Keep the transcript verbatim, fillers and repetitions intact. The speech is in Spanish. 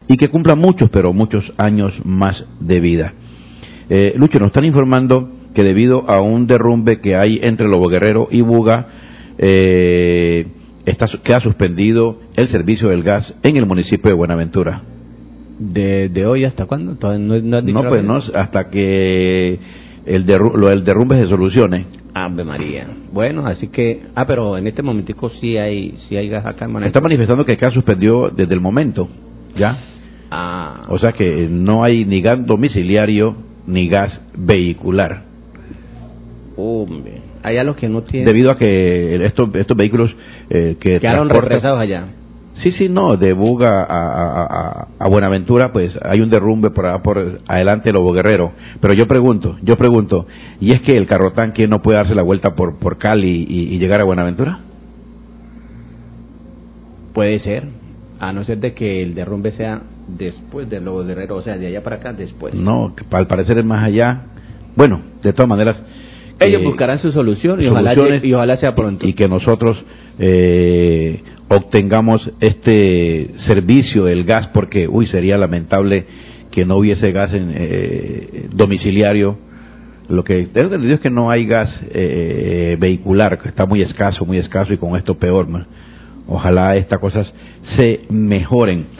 y que cumpla muchos, pero muchos años más de vida. Eh, Lucho, nos están informando que debido a un derrumbe que hay entre Lobo Guerrero y Buga, eh, está, queda suspendido el servicio del gas en el municipio de Buenaventura. ¿De, de hoy hasta cuándo? ¿Todavía no, no, no pues no, hasta que el, derru lo, el derrumbe se solucione. Ave María. Bueno, así que... Ah, pero en este momentico sí hay, sí hay gas acá en Buenaventura. Está manifestando que el gas suspendió desde el momento, ¿ya? Ah. O sea que no hay ni gas domiciliario ni gas vehicular. Hombre, allá los que no tienen... Debido a que estos, estos vehículos eh, que quedaron represados allá. Sí, sí, no, de Buga a, a, a, a Buenaventura, pues hay un derrumbe por, por adelante de Lobo Guerrero. Pero yo pregunto, yo pregunto, ¿y es que el carrotanque no puede darse la vuelta por, por Cali y, y llegar a Buenaventura? Puede ser, a no ser de que el derrumbe sea después del Lobo Guerrero, o sea, de allá para acá después. No, que al parecer es más allá. Bueno, de todas maneras... Ellos eh, buscarán su solución y ojalá, y ojalá sea pronto. Y que nosotros eh, obtengamos este servicio del gas, porque, uy, sería lamentable que no hubiese gas en, eh, domiciliario. Lo que tengo entendido es que no hay gas eh, vehicular, que está muy escaso, muy escaso, y con esto peor, man. Ojalá estas cosas se mejoren.